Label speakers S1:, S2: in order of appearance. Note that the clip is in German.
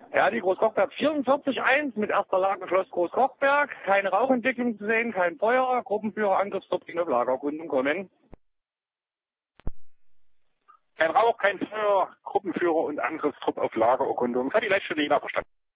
S1: Ja, die Großkochberg 44-1 mit erster Lage Schloss Großkochberg. Keine Rauchentwicklung zu sehen, kein Feuer. Gruppenführer Angriffstrupp in auf Lagerkundung kommen.
S2: Kein Rauch, kein Feuer, Gruppenführer und Angriffstrupp auf Lagererkundung. Das hat die Leitstelle Ihnen verstanden.